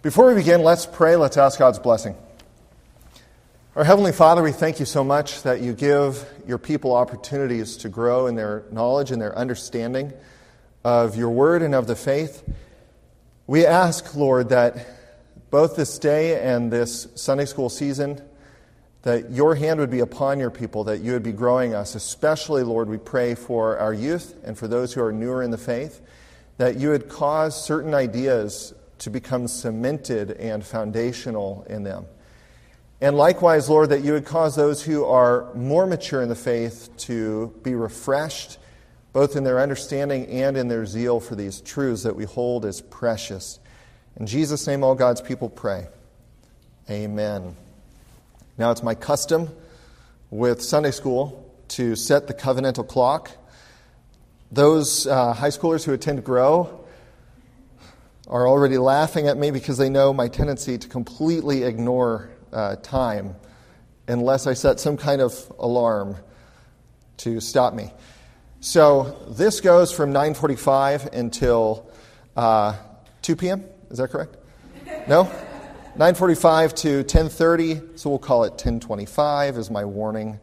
Before we begin, let's pray. Let's ask God's blessing. Our Heavenly Father, we thank you so much that you give your people opportunities to grow in their knowledge and their understanding of your word and of the faith. We ask, Lord, that both this day and this Sunday school season, that your hand would be upon your people, that you would be growing us. Especially, Lord, we pray for our youth and for those who are newer in the faith, that you would cause certain ideas to become cemented and foundational in them. And likewise, Lord, that you would cause those who are more mature in the faith to be refreshed, both in their understanding and in their zeal for these truths that we hold as precious. In Jesus' name, all God's people pray. Amen. Now, it's my custom with Sunday school to set the covenantal clock. Those high schoolers who attend Grow are already laughing at me because they know my tendency to completely ignore time unless I set some kind of alarm to stop me. So this goes from 9:45 until 2 p.m. Is that correct? No? 9:45 to 10:30, so we'll call it 10:25 as my warning.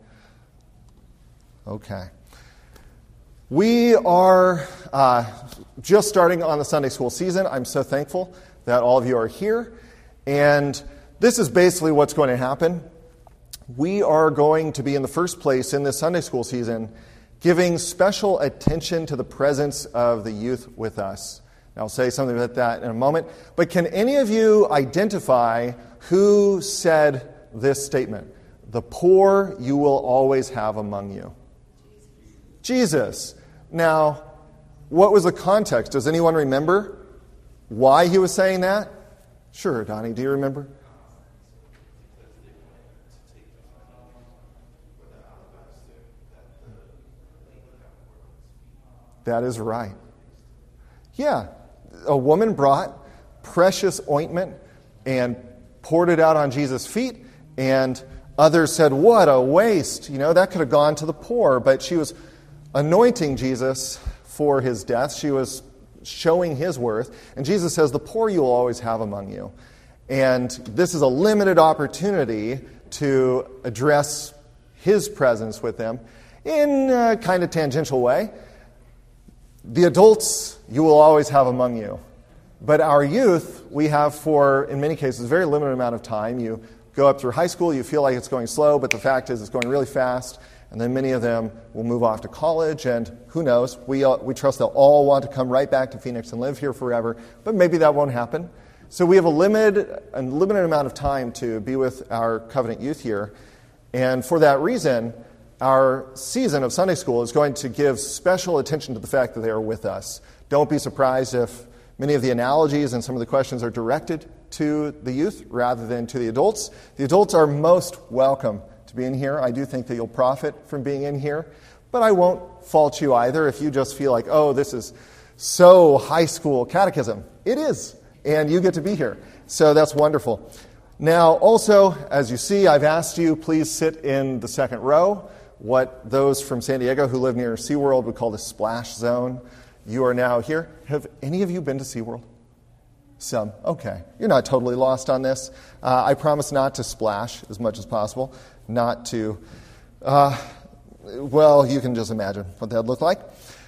Okay. We are just starting on the Sunday school season. I'm so thankful that all of you are here. And this is basically what's going to happen. We are going to be in the first place in this Sunday school season giving special attention to the presence of the youth with us. I'll say something about that in a moment. But can any of you identify who said this statement? The poor you will always have among you. Jesus. Now, what was the context? Does anyone remember why he was saying that? Sure, Donnie, do you remember? That is right. Yeah, a woman brought precious ointment and poured it out on Jesus' feet, and others said, what a waste. You know, that could have gone to the poor, but she was anointing Jesus for his death. She was showing his worth. And Jesus says, the poor you will always have among you. And this is a limited opportunity to address his presence with them in a kind of tangential way. The adults you will always have among you. But our youth, we have for, in many cases, a very limited amount of time. You go up through high school, you feel like it's going slow, but the fact is it's going really fast. And then many of them will move off to college, and who knows, we trust they'll all want to come right back to Phoenix and live here forever, but maybe that won't happen. So we have a limited amount of time to be with our covenant youth here, and for that reason, our season of Sunday school is going to give special attention to the fact that they are with us. Don't be surprised if many of the analogies and some of the questions are directed to the youth rather than to the adults. The adults are most welcome to be in here. I do think that you'll profit from being in here, but I won't fault you either if you just feel like, oh, this is so high school catechism. It is, and you get to be here. So that's wonderful. Now, also, as you see, I've asked you, please sit in the second row. What those from San Diego who live near SeaWorld would call the splash zone. You are now here. Have any of you been to SeaWorld? Some. Okay. You're not totally lost on this. I promise not to splash as much as possible. Not to, well, you can just imagine what that would look like.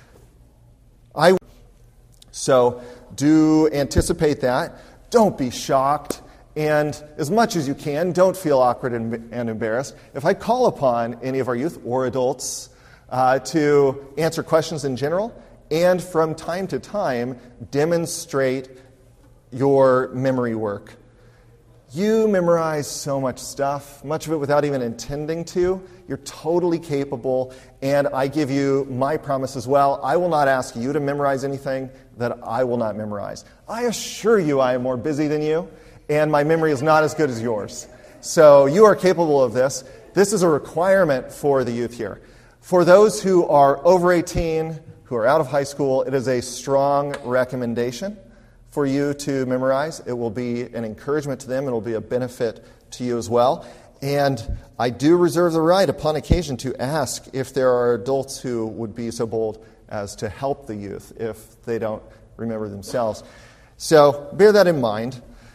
So do anticipate that. Don't be shocked. And as much as you can, don't feel awkward and embarrassed. If I call upon any of our youth or adults to answer questions in general, and from time to time demonstrate your memory work. You memorize so much stuff, much of it without even intending to. You're totally capable, and I give you my promise as well. I will not ask you to memorize anything that I will not memorize. I assure you I am more busy than you, and my memory is not as good as yours. So you are capable of this. This is a requirement for the youth here. For those who are over 18, who are out of high school, it is a strong recommendation for you to memorize. It will be an encouragement to them. It will be a benefit to you as well. And I do reserve the right upon occasion to ask if there are adults who would be so bold as to help the youth if they don't remember themselves. So bear that in mind.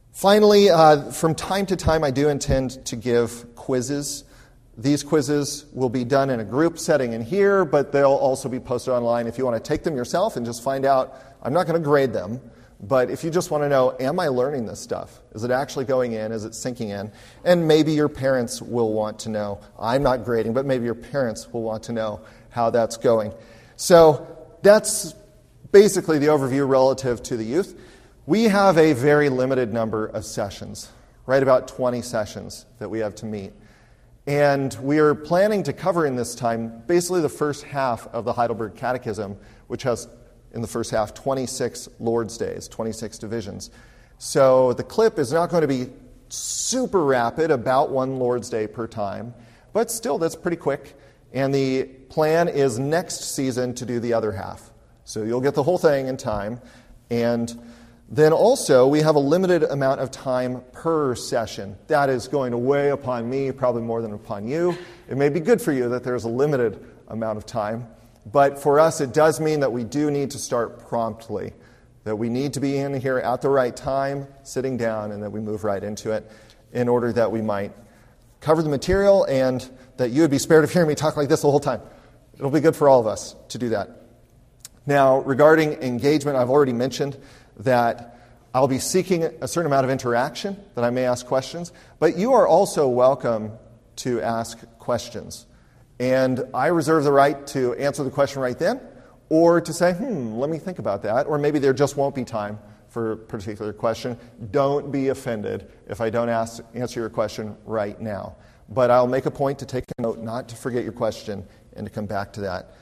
Finally, from time to time, I do intend to give quizzes. These quizzes will be done in a group setting in here, but they'll also be posted online if you want to take them yourself and just find out. I'm not going to grade them, but if you just want to know, am I learning this stuff? Is it actually going in? Is it sinking in? And maybe your parents will want to know. I'm not grading, but maybe your parents will want to know how that's going. So that's basically the overview relative to the youth. We have a very limited number of sessions, right about 20 sessions that we have to meet. And we are planning to cover in this time basically the first half of the Heidelberg Catechism, which has in the first half 26 Lord's Days, 26 divisions. So the clip is not going to be super rapid, about one Lord's Day per time, but still that's pretty quick. And the plan is next season to do the other half. So you'll get the whole thing in time. And then also, we have a limited amount of time per session. That is going to weigh upon me, probably more than upon you. It may be good for you that there's a limited amount of time. But for us, it does mean that we do need to start promptly, that we need to be in here at the right time, sitting down, and that we move right into it in order that we might cover the material and that you would be spared of hearing me talk like this the whole time. It'll be good for all of us to do that. Now, regarding engagement, I've already mentioned that I'll be seeking a certain amount of interaction, that I may ask questions, but you are also welcome to ask questions. And I reserve the right to answer the question right then, or to say, let me think about that, or maybe there just won't be time for a particular question. Don't be offended if I don't answer your question right now. But I'll make a point to take a note, not to forget your question, and to come back to that.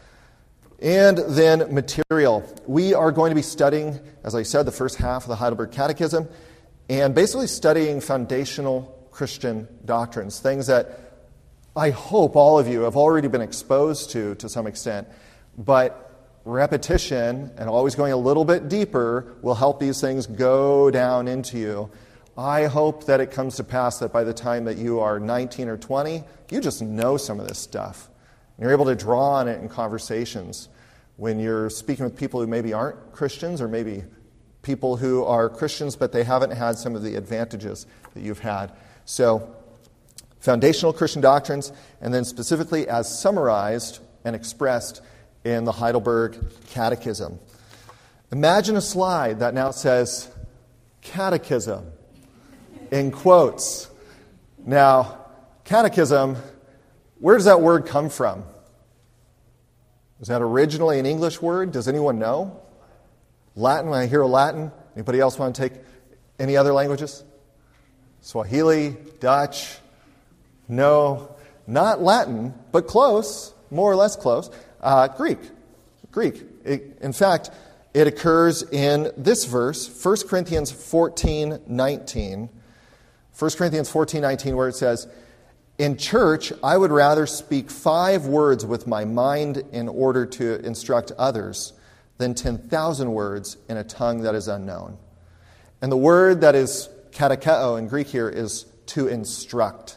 And then material. We are going to be studying, as I said, the first half of the Heidelberg Catechism, and basically studying foundational Christian doctrines, things that I hope all of you have already been exposed to some extent, but repetition and always going a little bit deeper will help these things go down into you. I hope that it comes to pass that by the time that you are 19 or 20, you just know some of this stuff. You're able to draw on it in conversations when you're speaking with people who maybe aren't Christians, or maybe people who are Christians but they haven't had some of the advantages that you've had. So, foundational Christian doctrines, and then specifically as summarized and expressed in the Heidelberg Catechism. Imagine a slide that now says, Catechism, in quotes. Now, catechism, where does that word come from? Was that originally an English word? Does anyone know? Latin, when I hear Latin. Anybody else want to take any other languages? Swahili, Dutch? No, not Latin, but close, more or less close. Greek. In fact, it occurs in this verse, 1 Corinthians 14:19. 1 Corinthians 14:19, where it says, "In church, I would rather speak 5 words with my mind in order to instruct others than 10,000 words in a tongue that is unknown." And the word that is katekeo in Greek here is to instruct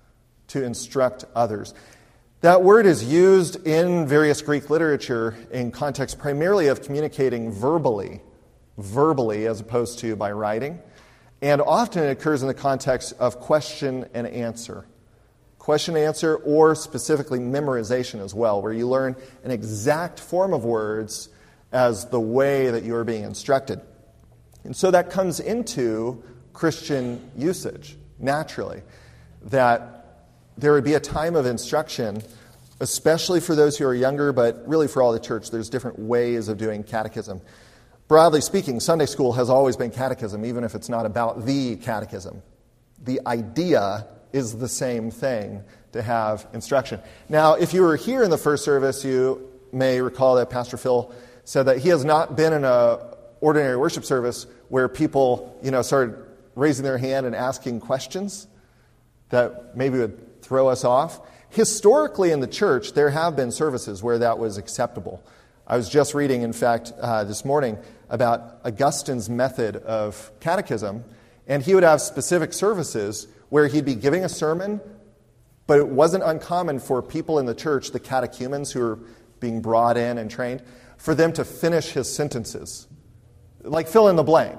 others. That word is used in various Greek literature in context primarily of communicating verbally as opposed to by writing. And often it occurs in the context of question and answer. Question and answer, or specifically memorization as well, where you learn an exact form of words as the way that you are being instructed. And so that comes into Christian usage, naturally, that there would be a time of instruction, especially for those who are younger, but really for all the church. There's different ways of doing catechism. Broadly speaking, Sunday school has always been catechism, even if it's not about the catechism. The idea is the same thing, to have instruction. Now, if you were here in the first service, you may recall that Pastor Phil said that he has not been in an ordinary worship service where people, started raising their hand and asking questions that maybe would throw us off. Historically in the church, there have been services where that was acceptable. I was just reading, in fact, this morning about Augustine's method of catechism, and he would have specific services where he'd be giving a sermon, but it wasn't uncommon for people in the church, the catechumens who were being brought in and trained, for them to finish his sentences. Like fill in the blank.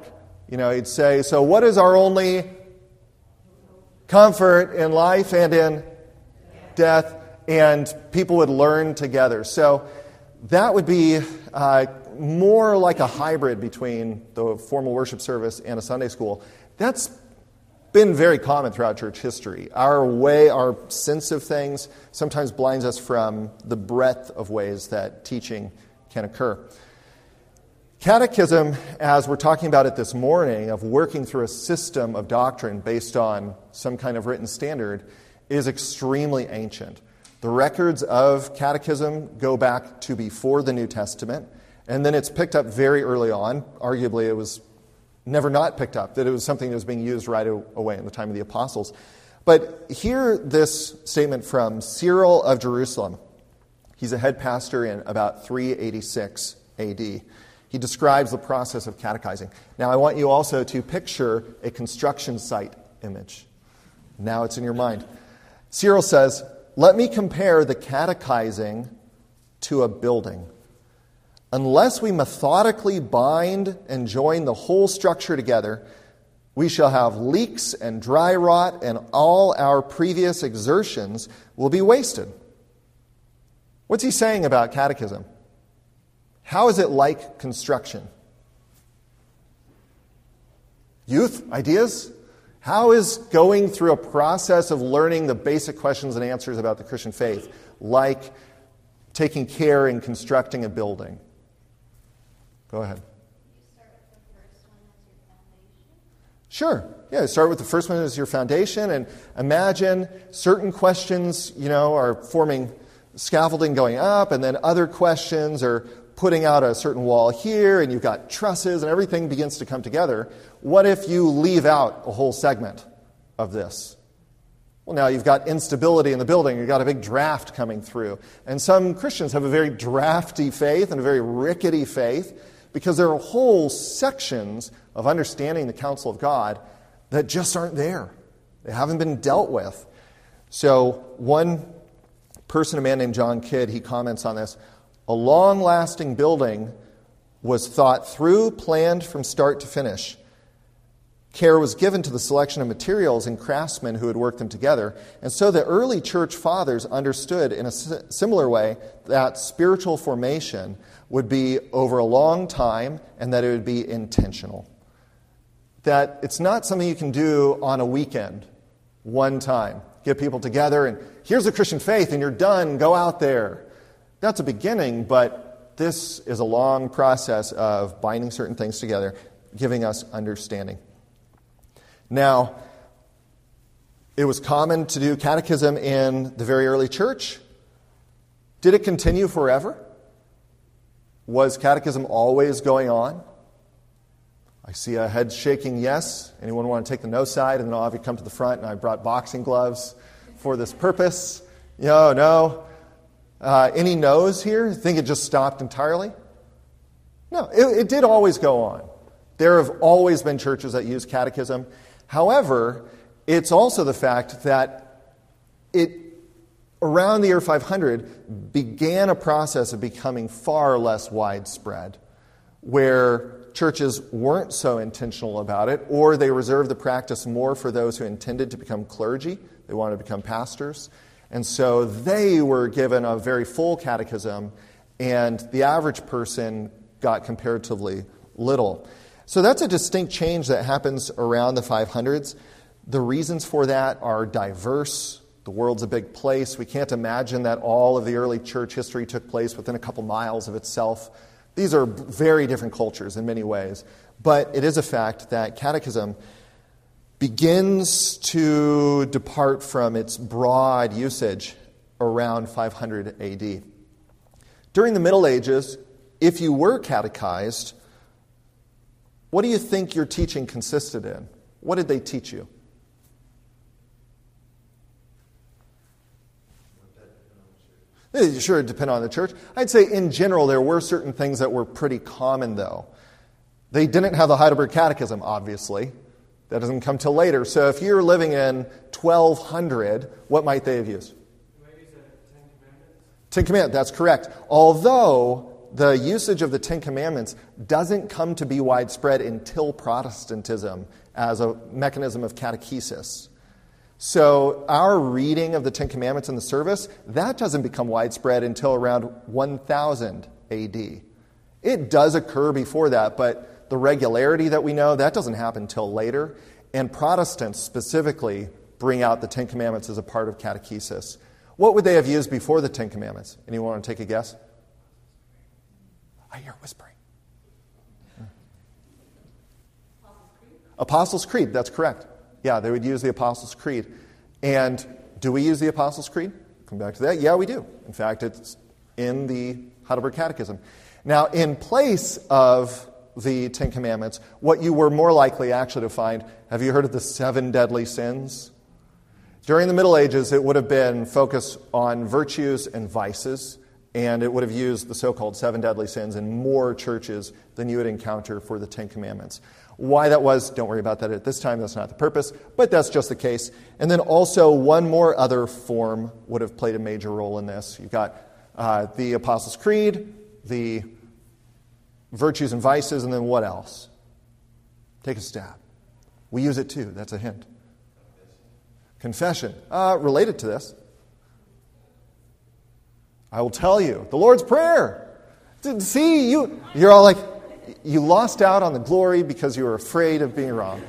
He'd say, so what is our only comfort in life and in death? And people would learn together. So that would be more like a hybrid between the formal worship service and a Sunday school. That's been very common throughout church history. Our sense of things sometimes blinds us from the breadth of ways that teaching can occur. Catechism, as we're talking about it this morning, of working through a system of doctrine based on some kind of written standard, is extremely ancient. The records of catechism go back to before the New Testament, and then it's picked up very early on. Arguably, it was never not picked up, that it was something that was being used right away in the time of the apostles. But hear this statement from Cyril of Jerusalem. He's a head pastor in about 386 AD. He describes the process of catechizing. Now, I want you also to picture a construction site image. Now it's in your mind. Cyril says, "Let me compare the catechizing to a building. Unless we methodically bind and join the whole structure together, we shall have leaks and dry rot, and all our previous exertions will be wasted." What's he saying about catechism? How is it like construction? Youth, ideas? How is going through a process of learning the basic questions and answers about the Christian faith like taking care in constructing a building? Go ahead. You start with the first one as your foundation? Sure. Yeah, start with the first one as your foundation, and imagine certain questions, are forming scaffolding going up, and then other questions are putting out a certain wall here, and you've got trusses, and everything begins to come together. What if you leave out a whole segment of this? Well, now you've got instability in the building. You've got a big draft coming through. And some Christians have a very drafty faith and a very rickety faith because there are whole sections of understanding the counsel of God that just aren't there. They haven't been dealt with. So one person, a man named John Kidd, he comments on this. "A long-lasting building was thought through, planned from start to finish. Care was given to the selection of materials and craftsmen who had worked them together. And so the early church fathers understood in a similar way that spiritual formation would be over a long time and that it would be intentional. That it's not something you can do on a weekend, one time. Get people together and here's the Christian faith and you're done, go out there. That's a beginning, but this is a long process of binding certain things together, giving us understanding. Now, it was common to do catechism in the very early church. Did it continue forever? Was catechism always going on? I see a head shaking yes. Anyone want to take the no side? And then I'll have you come to the front, and I brought boxing gloves for this purpose. No. Any no's here? Think it just stopped entirely? No, it did always go on. There have always been churches that use catechism. However, it's also the fact that it, around the year 500, began a process of becoming far less widespread, where churches weren't so intentional about it, or they reserved the practice more for those who intended to become clergy. They wanted to become pastors. And so they were given a very full catechism, and the average person got comparatively little. So that's a distinct change that happens around the 500s. The reasons for that are diverse. The world's a big place. We can't imagine that all of the early church history took place within a couple miles of itself. These are very different cultures in many ways. But it is a fact that catechism begins to depart from its broad usage around 500 AD. During the Middle Ages, if you were catechized, what do you think your teaching consisted in? What did they teach you? Sure, it depended on the church. I'd say in general there were certain things that were pretty common, though. They didn't have the Heidelberg Catechism, obviously. That doesn't come till later. So if you're living in 1200, what might they have used? Maybe the Ten Commandments. Ten Commandments, that's correct. Although the usage of the Ten Commandments doesn't come to be widespread until Protestantism as a mechanism of catechesis. So our reading of the Ten Commandments in the service, that doesn't become widespread until around 1000 AD. It does occur before that, but the regularity that we know, that doesn't happen until later. And Protestants specifically bring out the Ten Commandments as a part of catechesis. What would they have used before the Ten Commandments? Anyone want to take a guess? I hear whispering. Apostles' Creed, that's correct. Yeah, they would use the Apostles' Creed. And do we use the Apostles' Creed? Come back to that. Yeah, we do. In fact, it's in the Heidelberg Catechism. Now, in place of the Ten Commandments, what you were more likely actually to find, have you heard of the 7 deadly sins? During the Middle Ages, it would have been focused on virtues and vices, and it would have used the so-called 7 deadly sins in more churches than you would encounter for the Ten Commandments. Why that was, don't worry about that at this time. That's not the purpose, but that's just the case. And then also one more other form would have played a major role in this. You've got the Apostles' Creed, the virtues and vices, and then what else? Take a stab. We use it too. That's a hint. Confession. Related to this. I will tell you. The Lord's Prayer. See, you're all like, you lost out on the glory because you were afraid of being wrong.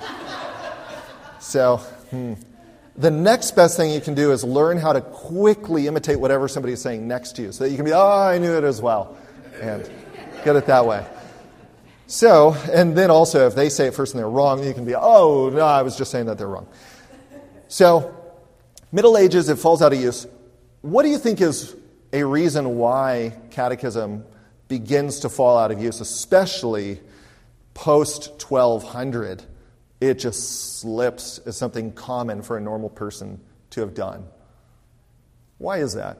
So, the next best thing you can do is learn how to quickly imitate whatever somebody is saying next to you so that you can be, I knew it as well. And get it that way. So, and then also if they say it first and they're wrong, you can be, no, I was just saying that they're wrong. So, Middle Ages, it falls out of use. What do you think is a reason why catechism begins to fall out of use, especially post-1200? It just slips as something common for a normal person to have done. Why is that?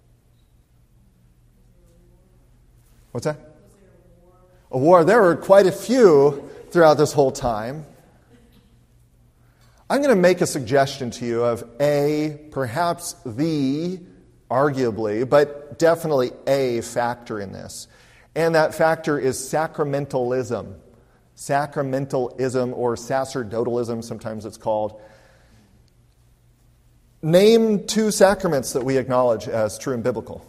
What's that? A war. There were quite a few throughout this whole time. I'm going to make a suggestion to you of perhaps arguably, but definitely a factor in this. And that factor is sacramentalism. Sacramentalism or sacerdotalism, sometimes it's called. Name 2 sacraments that we acknowledge as true and biblical.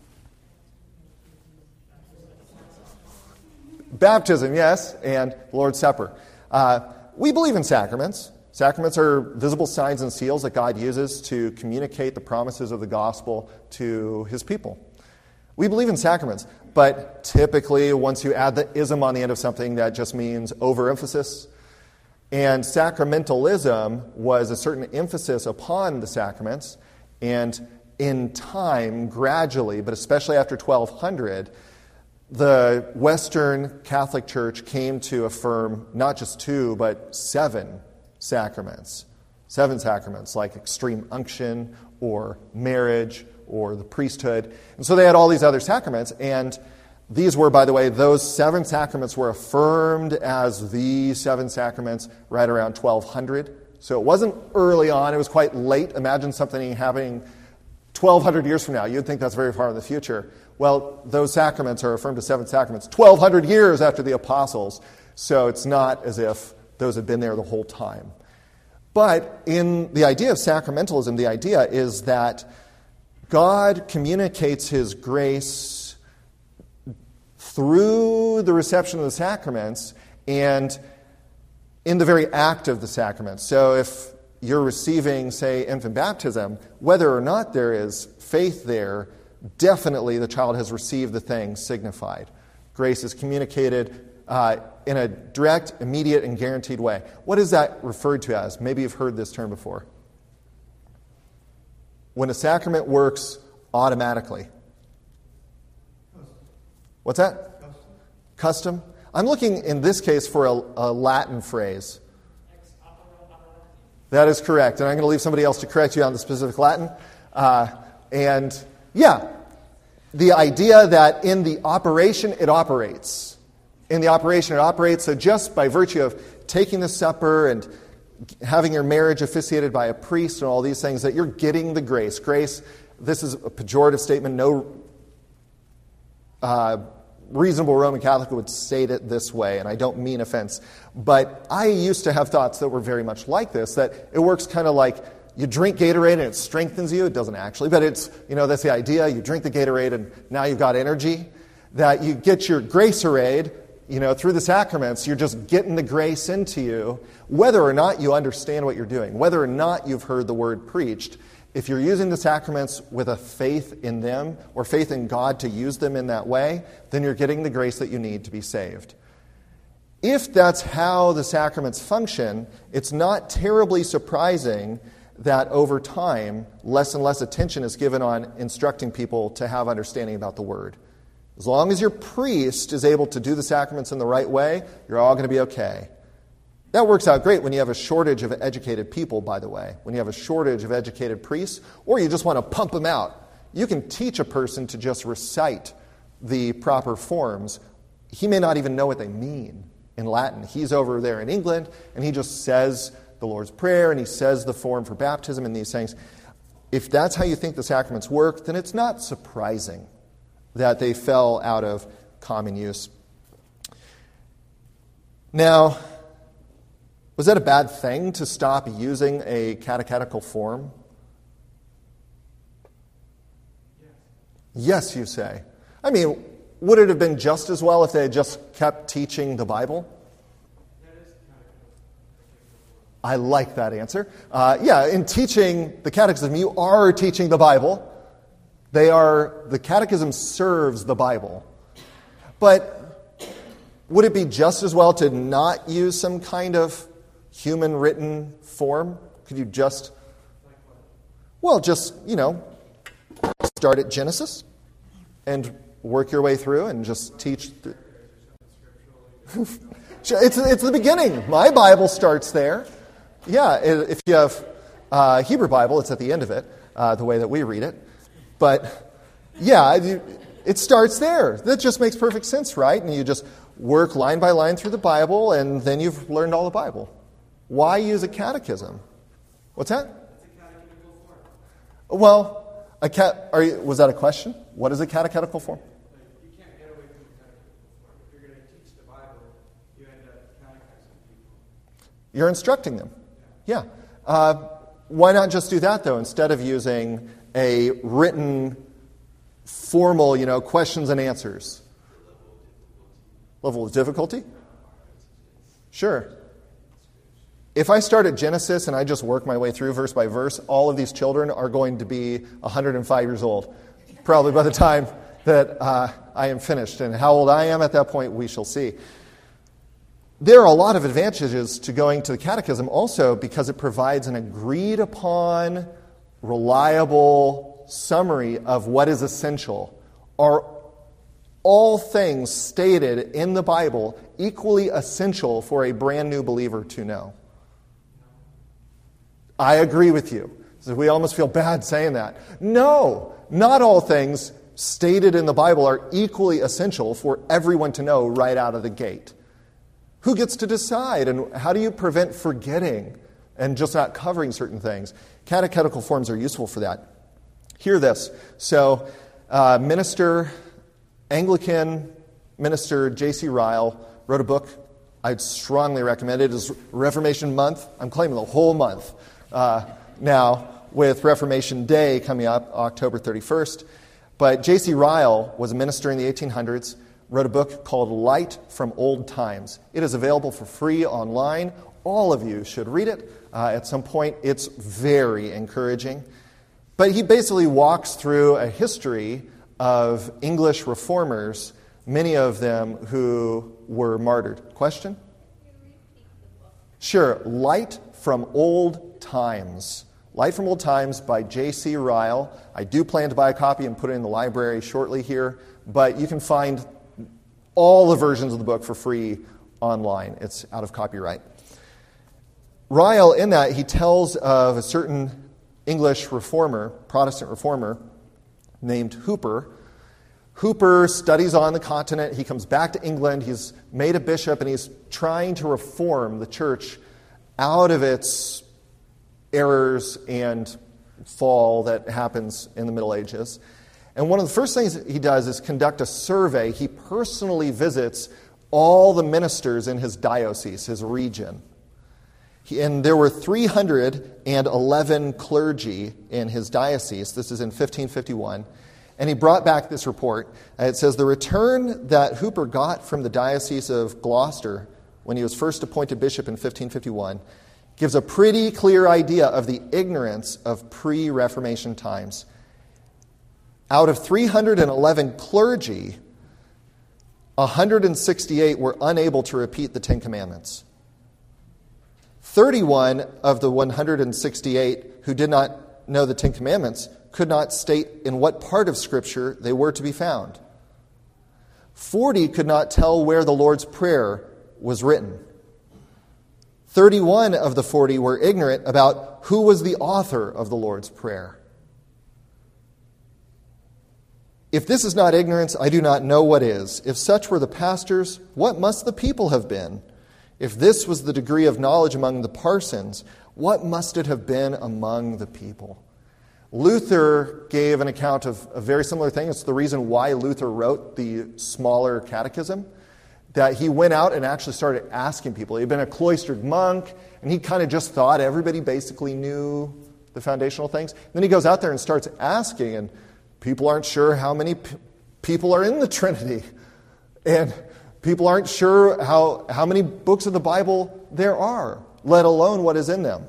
Baptism, yes, and the Lord's Supper. We believe in sacraments. Sacraments are visible signs and seals that God uses to communicate the promises of the gospel to his people. We believe in sacraments, but typically once you add the ism on the end of something, that just means overemphasis. And sacramentalism was a certain emphasis upon the sacraments, and in time, gradually, but especially after 1200, the Western Catholic Church came to affirm not just 2, but 7 sacraments. 7 sacraments, like extreme unction or marriage or the priesthood. And so they had all these other sacraments, and these were, by the way, those 7 sacraments were affirmed as the 7 sacraments right around 1200. So it wasn't early on, it was quite late. Imagine something happening 1200 years from now. You'd think that's very far in the future. Well, those sacraments are affirmed as 7 sacraments 1200 years after the apostles. So it's not as if those had been there the whole time. But in the idea of sacramentalism, the idea is that God communicates his grace through the reception of the sacraments and in the very act of the sacraments. So if you're receiving, say, infant baptism, whether or not there is faith there, definitely the child has received the thing signified. Grace is communicated in a direct, immediate, and guaranteed way. What is that referred to as? Maybe you've heard this term before. When a sacrament works automatically. What's that? Custom. I'm looking in this case for a Latin phrase. That is correct. And I'm going to leave somebody else to correct you on the specific Latin. The idea that in the operation it operates. In the operation it operates, so just by virtue of taking the supper and having your marriage officiated by a priest and all these things, that you're getting the grace. Grace, this is a pejorative statement. No, reasonable Roman Catholic would state it this way, and I don't mean offense, but I used to have thoughts that were very much like this, that it works kind of like you drink Gatorade and it strengthens you. It doesn't actually, but it's, that's the idea. You drink the Gatorade and now you've got energy. That you get your Gracerade, through the sacraments, you're just getting the grace into you, whether or not you understand what you're doing, whether or not you've heard the word preached. If you're using the sacraments with a faith in them or faith in God to use them in that way, then you're getting the grace that you need to be saved. If that's how the sacraments function, it's not terribly surprising that over time, less and less attention is given on instructing people to have understanding about the Word. As long as your priest is able to do the sacraments in the right way, you're all going to be okay. That works out great when you have a shortage of educated people, by the way. When you have a shortage of educated priests, or you just want to pump them out. You can teach a person to just recite the proper forms. He may not even know what they mean in Latin. He's over there in England, and he just says the Lord's Prayer, and he says the form for baptism and these things. If that's how you think the sacraments work, then it's not surprising that they fell out of common use. Now, was that a bad thing to stop using a catechetical form? Yes, you say. I mean, would it have been just as well if they had just kept teaching the Bible? I like that answer. In teaching the catechism, you are teaching the Bible. The catechism serves the Bible. But would it be just as well to not use some kind of human written form? Could you just start at Genesis and work your way through and just teach. It's the beginning. My Bible starts there. Yeah, if you have Hebrew Bible, it's at the end of it, the way that we read it. But, it starts there. That just makes perfect sense, right? And you just work line by line through the Bible, and then you've learned all the Bible. Why use a catechism? What's that? It's a catechetical form. Well, was that a question? What is a catechetical form? You can't get away from the catechetical form. If you're going to teach the Bible, you end up catechizing people. You're instructing them. Yeah. Why not just do that, though, instead of using a written, formal, questions and answers? Level of difficulty? Sure. If I start at Genesis and I just work my way through verse by verse, all of these children are going to be 105 years old, probably by the time that I am finished. And how old I am at that point, we shall see. There are a lot of advantages to going to the catechism also because it provides an agreed upon, reliable summary of what is essential. Are all things stated in the Bible equally essential for a brand new believer to know? I agree with you. So we almost feel bad saying that. No, not all things stated in the Bible are equally essential for everyone to know right out of the gate. Who gets to decide? And how do you prevent forgetting and just not covering certain things? Catechetical forms are useful for that. Hear this. So, Anglican minister J.C. Ryle wrote a book I'd strongly recommend it. It is Reformation Month. I'm claiming the whole month now with Reformation Day coming up October 31st. But J.C. Ryle was a minister in the 1800s, wrote a book called Light from Old Times. It is available for free online. All of you should read it at some point. It's very encouraging. But he basically walks through a history of English reformers, many of them who were martyred. Question? Sure. Light from Old Times. Light from Old Times by J.C. Ryle. I do plan to buy a copy and put it in the library shortly here, but you can find all the versions of the book for free online. It's out of copyright. Ryle, in that, he tells of a certain English reformer, Protestant reformer, named Hooper. Hooper studies on the continent. He comes back to England. He's made a bishop, and he's trying to reform the church out of its errors and fall that happens in the Middle Ages. And one of the first things he does is conduct a survey. He personally visits all the ministers in his diocese, his region. And there were 311 clergy in his diocese. This is in 1551. And he brought back this report. It says, the return that Hooper got from the Diocese of Gloucester when he was first appointed bishop in 1551 gives a pretty clear idea of the ignorance of pre-Reformation times. Out of 311 clergy, 168 were unable to repeat the Ten Commandments. 31 of the 168 who did not know the Ten Commandments could not state in what part of Scripture they were to be found. 40 could not tell where the Lord's Prayer was written. 31 of the 40 were ignorant about who was the author of the Lord's Prayer. If this is not ignorance, I do not know what is. If such were the pastors, what must the people have been? If this was the degree of knowledge among the parsons, what must it have been among the people? Luther gave an account of a very similar thing. It's the reason why Luther wrote the smaller catechism, that he went out and actually started asking people. He'd been a cloistered monk, and he kind of just thought everybody basically knew the foundational things. Then he goes out there and starts asking, and people aren't sure how many people are in the Trinity. And people aren't sure how many books of the Bible there are, let alone what is in them.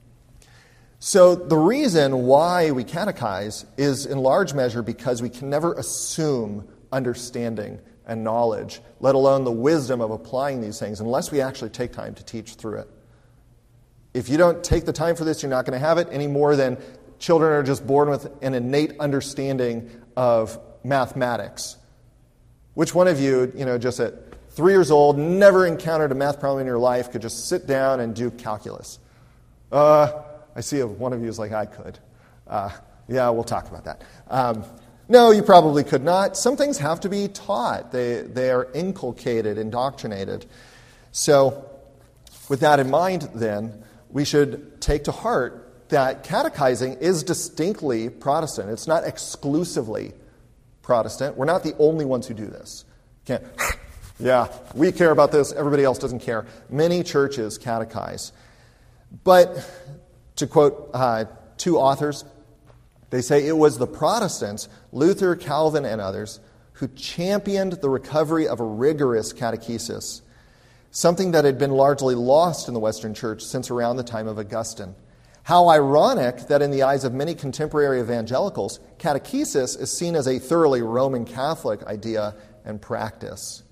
So the reason why we catechize is in large measure because we can never assume understanding and knowledge, let alone the wisdom of applying these things, unless we actually take time to teach through it. If you don't take the time for this, you're not going to have it any more than children are just born with an innate understanding of mathematics. Which one of you, just at 3 years old, never encountered a math problem in your life, could just sit down and do calculus? I see one of you is like, I could. Yeah, we'll talk about that. No, you probably could not. Some things have to be taught. They are inculcated, indoctrinated. So, with that in mind, then, we should take to heart that catechizing is distinctly Protestant. It's not exclusively Protestant. We're not the only ones who do this. Yeah, we care about this. Everybody else doesn't care. Many churches catechize. But, to quote two authors, they say it was the Protestants, Luther, Calvin, and others, who championed the recovery of a rigorous catechesis, something that had been largely lost in the Western Church since around the time of Augustine. How ironic that in the eyes of many contemporary evangelicals, catechesis is seen as a thoroughly Roman Catholic idea and practice.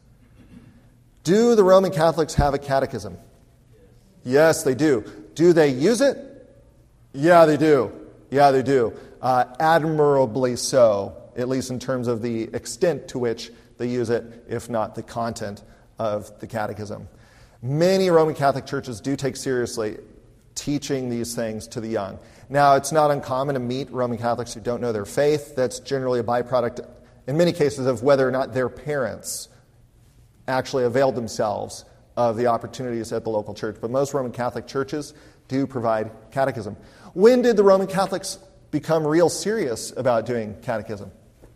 Do the Roman Catholics have a catechism? Yes, they do. Do they use it? Yeah, they do. Yeah, they do. Admirably so, at least in terms of the extent to which they use it, if not the content of the catechism. Many Roman Catholic churches do take seriously teaching these things to the young. Now, it's not uncommon to meet Roman Catholics who don't know their faith. That's generally a byproduct, in many cases, of whether or not their parents actually availed themselves of the opportunities at the local church. But most Roman Catholic churches do provide catechism. When did the Roman Catholics become real serious about doing catechism?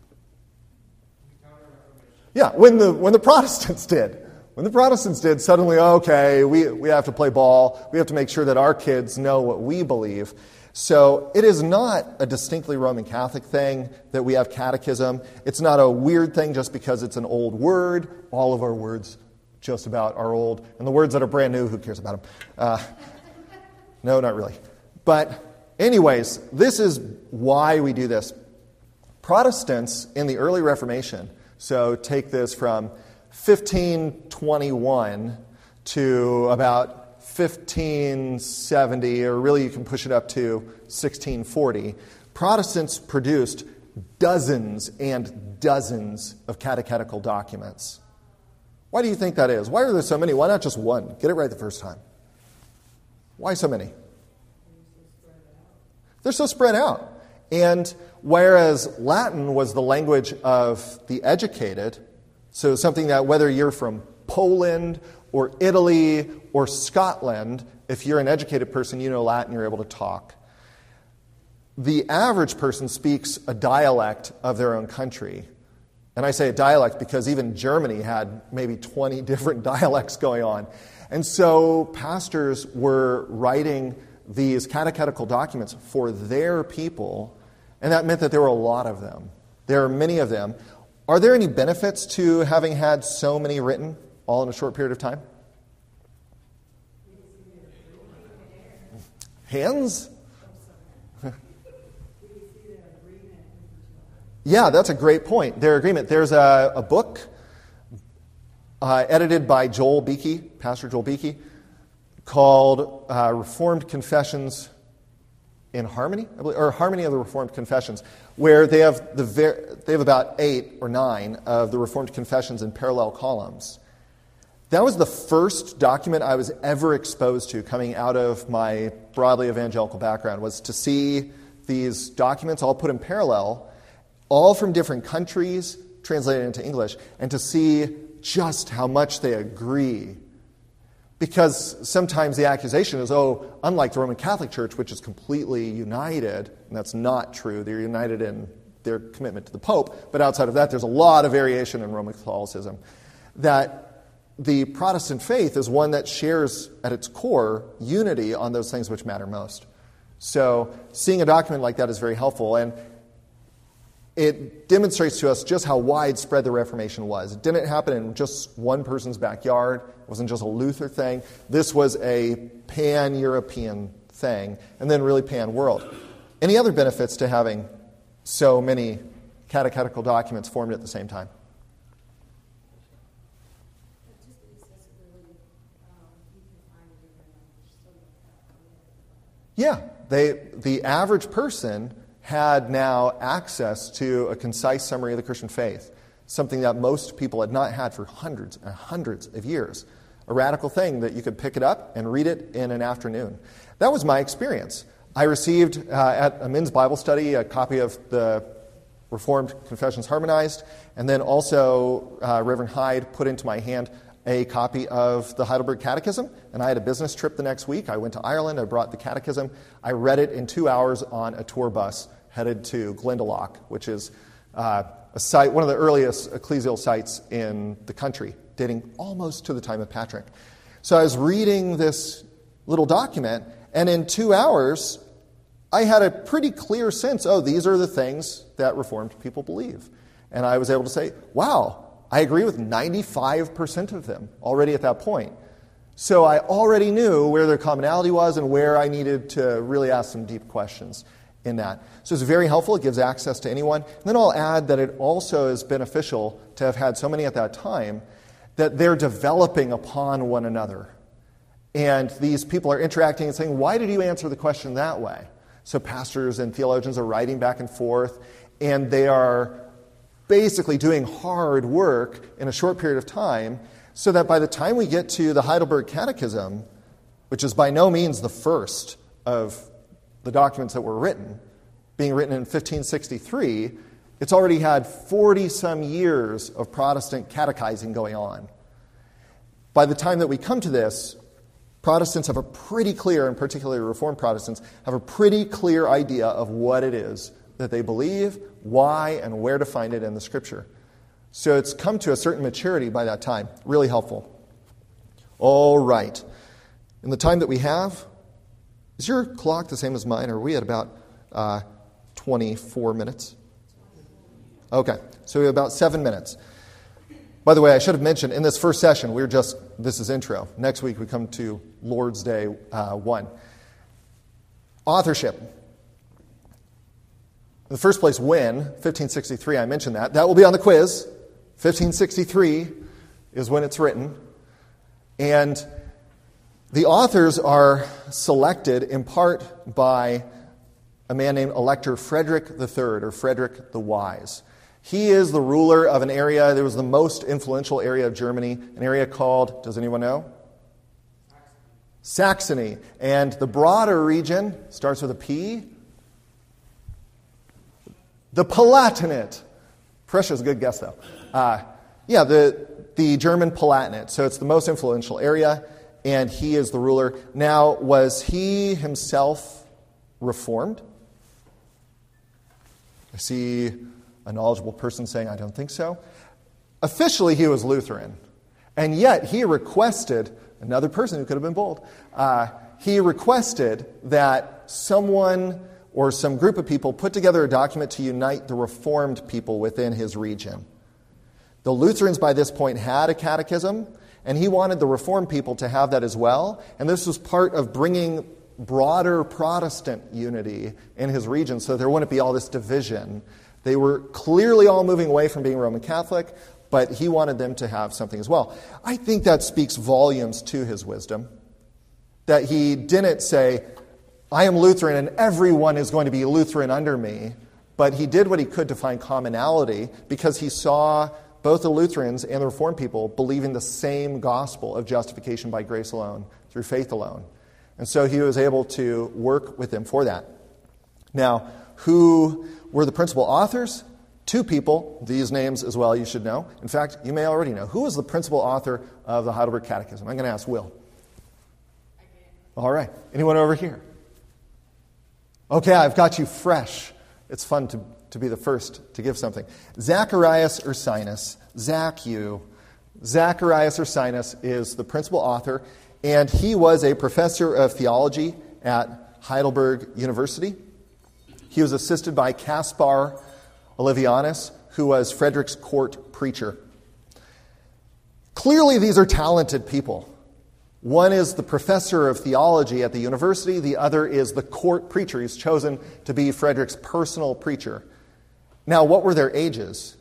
Yeah, when the Protestants did. When the Protestants did, suddenly, okay, we have to play ball. We have to make sure that our kids know what we believe. So it is not a distinctly Roman Catholic thing that we have catechism. It's not a weird thing just because it's an old word. All of our words just about are old. And the words that are brand new, who cares about them? No, not really. But anyways, this is why we do this. Protestants in the early Reformation, so take this from 1521 to about 1570, or really you can push it up to 1640, Protestants produced dozens and dozens of catechetical documents. Why do you think that is? Why are there so many? Why not just one? Get it right the first time. Why so many? They're so spread out. And whereas Latin was the language of the educated, so something that whether you're from Poland or Italy or Scotland, if you're an educated person, you know Latin, you're able to talk. the average person speaks a dialect of their own country. And I say a dialect because even Germany had maybe 20 different dialects going on. And so pastors were writing these catechetical documents for their people, and that meant that there were a lot of them. There are many of them. Are there any benefits to having had so many written all in a short period of time? Hands? Yeah, that's a great point. Their agreement. There's a book edited by Joel Beakey, Pastor Joel Beakey, called Reformed Confessions in Harmony, I believe, or Harmony of the Reformed Confessions, where they have about 8 or 9 of the Reformed Confessions in parallel columns. That was the first document I was ever exposed to coming out of my broadly evangelical background, was to see these documents all put in parallel, all from different countries, translated into English, and to see just how much they agree. Because sometimes the accusation is, unlike the Roman Catholic Church, which is completely united, and that's not true. They're united in their commitment to the Pope, but outside of that, there's a lot of variation in Roman Catholicism. That the Protestant faith is one that shares at its core unity on those things which matter most. So seeing a document like that is very helpful, and it demonstrates to us just how widespread the Reformation was. It didn't happen in just one person's backyard. It wasn't just a Luther thing. This was a pan-European thing, and then really pan-world. Any other benefits to having so many catechetical documents formed at the same time? Yeah, the average person had now access to a concise summary of the Christian faith, something that most people had not had for hundreds and hundreds of years. A radical thing that you could pick it up and read it in an afternoon. That was my experience. I received at a men's Bible study a copy of the Reformed Confessions Harmonized, and then also Reverend Hyde put into my hand a copy of the Heidelberg Catechism, and I had a business trip the next week. I went to Ireland, I brought the catechism. I read it in 2 hours on a tour bus headed to Glendalough, which is a site, one of the earliest ecclesial sites in the country, dating almost to the time of Patrick. So I was reading this little document, and in 2 hours, I had a pretty clear sense, these are the things that Reformed people believe. And I was able to say, wow, I agree with 95% of them already at that point. So I already knew where their commonality was and where I needed to really ask some deep questions in that. So it's very helpful. It gives access to anyone. And then I'll add that it also is beneficial to have had so many at that time that they're developing upon one another. And these people are interacting and saying, why did you answer the question that way? So pastors and theologians are writing back and forth, and they are basically doing hard work in a short period of time, so that by the time we get to the Heidelberg Catechism, which is by no means the first of the documents that were written, being written in 1563, it's already had 40-some years of Protestant catechizing going on. By the time that we come to this, Protestants have a pretty clear, and particularly Reformed Protestants, have a pretty clear idea of what it is that they believe, why, and where to find it in the Scripture. So it's come to a certain maturity by that time. Really helpful. All right. In the time that we have, is your clock the same as mine, or are we at about 24 minutes? Okay, so we have about 7 minutes. By the way, I should have mentioned, in this first session, this is intro. Next week we come to Lord's Day 1. Authorship. In the first place, when? 1563, I mentioned that. That will be on the quiz. 1563 is when it's written. And the authors are selected in part by a man named Elector Frederick III, or Frederick the Wise. He is the ruler of an area that was the most influential area of Germany, an area called, does anyone know? Saxony. And the broader region starts with a P. The Palatinate. Precious, good guess, though. The German Palatinate. So it's the most influential area, and he is the ruler. Now, was he himself Reformed? I see a knowledgeable person saying, I don't think so. Officially, he was Lutheran. And yet, he requested, another person who could have been bold, he requested that someone or some group of people put together a document to unite the Reformed people within his region. The Lutherans by this point had a catechism, and he wanted the Reformed people to have that as well. And this was part of bringing broader Protestant unity in his region so there wouldn't be all this division. They were clearly all moving away from being Roman Catholic, but he wanted them to have something as well. I think that speaks volumes to his wisdom, that he didn't say, I am Lutheran and everyone is going to be Lutheran under me, but he did what he could to find commonality because he saw both the Lutherans and the Reformed people believing the same gospel of justification by grace alone, through faith alone. And so he was able to work with them for that. Now, who were the principal authors? Two people, these names as well you should know. In fact, you may already know. Who was the principal author of the Heidelberg Catechism? I'm going to ask Will. All right. Anyone over here? Okay, I've got you fresh. It's fun to be the first to give something. Zacharias Ursinus. Zacharias Ursinus is the principal author, and he was a professor of theology at Heidelberg University. He was assisted by Caspar Olevianus, who was Frederick's court preacher. Clearly, these are talented people. One is the professor of theology at the university. The other is the court preacher. He's chosen to be Frederick's personal preacher. Now, what were their ages?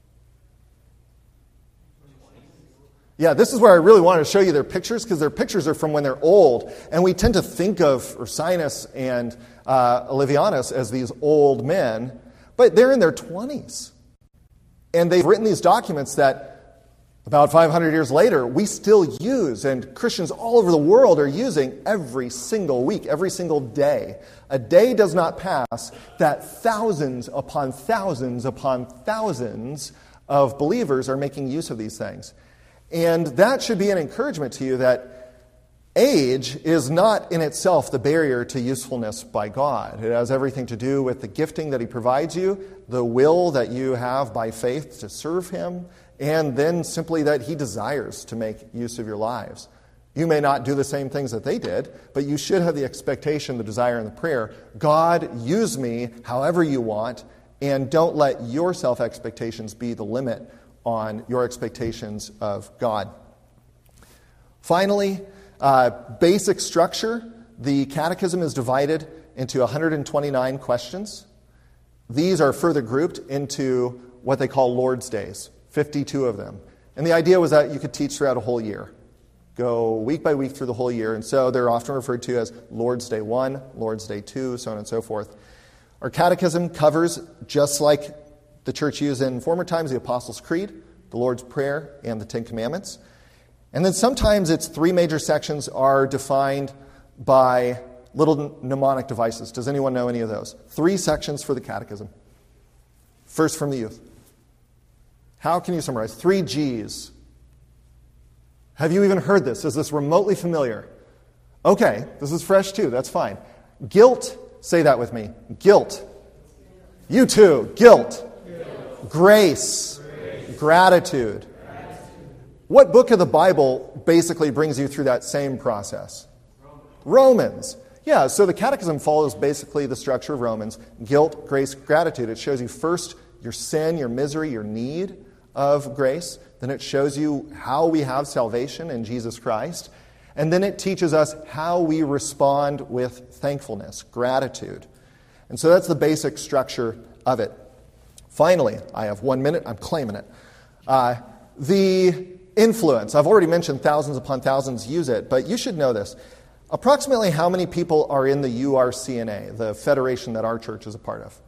Yeah, this is where I really wanted to show you their pictures, because their pictures are from when they're old. And we tend to think of Ursinus and Olevianus as these old men, but they're in their 20s. And they've written these documents that about 500 years later, we still use, and Christians all over the world are using every single week, every single day. A day does not pass that thousands upon thousands upon thousands of believers are making use of these things. And that should be an encouragement to you that age is not in itself the barrier to usefulness by God. It has everything to do with the gifting that He provides you, the will that you have by faith to serve Him, and then simply that He desires to make use of your lives. You may not do the same things that they did, but you should have the expectation, the desire, and the prayer, God, use me however you want, and don't let your self-expectations be the limit on your expectations of God. Finally, basic structure. The catechism is divided into 129 questions. These are further grouped into what they call Lord's Days, 52 of them. And the idea was that you could teach throughout a whole year. Go week by week through the whole year. And so they're often referred to as Lord's Day 1, Lord's Day 2, so on and so forth. Our catechism covers, just like the church used in former times, the Apostles' Creed, the Lord's Prayer, and the Ten Commandments. And then sometimes its three major sections are defined by little mnemonic devices. Does anyone know any of those? 3 sections for the catechism. First from the youth. How can you summarize? 3 G's. Have you even heard this? Is this remotely familiar? Okay, this is fresh too. That's fine. Guilt. Say that with me. Guilt. You too. Guilt. Grace. Gratitude. What book of the Bible basically brings you through that same process? Romans. Yeah, so the catechism follows basically the structure of Romans. Guilt, grace, gratitude. It shows you first your sin, your misery, your need of grace. Then it shows you how we have salvation in Jesus Christ. And then it teaches us how we respond with thankfulness, gratitude. And so that's the basic structure of it. Finally, I have 1 minute. I'm claiming it. The influence. I've already mentioned thousands upon thousands use it, but you should know this. Approximately how many people are in the URCNA, the federation that our church is a part of?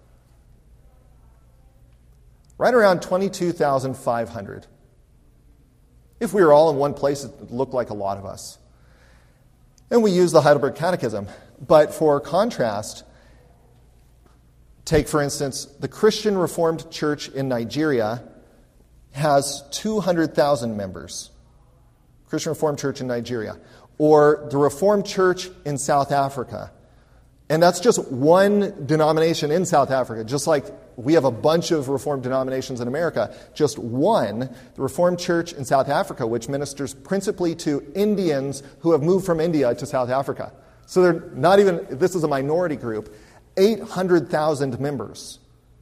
Right around 22,500. If we were all in one place, it would look like a lot of us. And we use the Heidelberg Catechism. But for contrast, take, for instance, the Christian Reformed Church in Nigeria has 200,000 members. Christian Reformed Church in Nigeria. Or the Reformed Church in South Africa, And that's just one denomination in South Africa. Just like we have a bunch of Reformed denominations in America, just one, the Reformed Church in South Africa, which ministers principally to Indians who have moved from India to South Africa. So they're not even, this is a minority group, 800,000 members.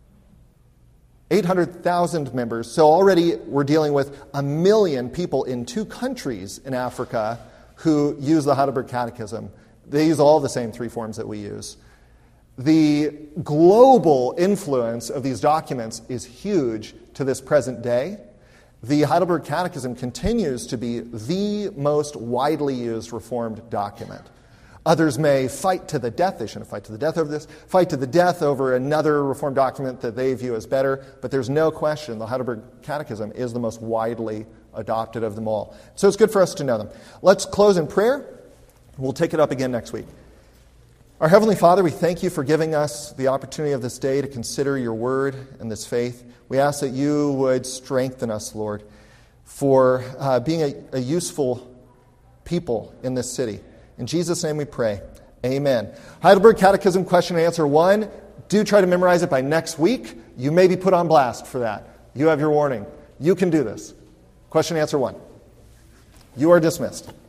800,000 members. So already we're dealing with 1 million people in 2 countries in Africa who use the Heidelberg Catechism. They use all the same 3 forms that we use. The global influence of these documents is huge to this present day. The Heidelberg Catechism continues to be the most widely used Reformed document. Others may fight to the death. They shouldn't fight to the death over this. Fight to the death over another Reformed document that they view as better. But there's no question the Heidelberg Catechism is the most widely adopted of them all. So it's good for us to know them. Let's close in prayer. We'll take it up again next week. Our Heavenly Father, we thank you for giving us the opportunity of this day to consider your word and this faith. We ask that you would strengthen us, Lord, for being a useful people in this city. In Jesus' name we pray. Amen. Heidelberg Catechism question and answer 1. Do try to memorize it by next week. You may be put on blast for that. You have your warning. You can do this. Question and answer 1. You are dismissed.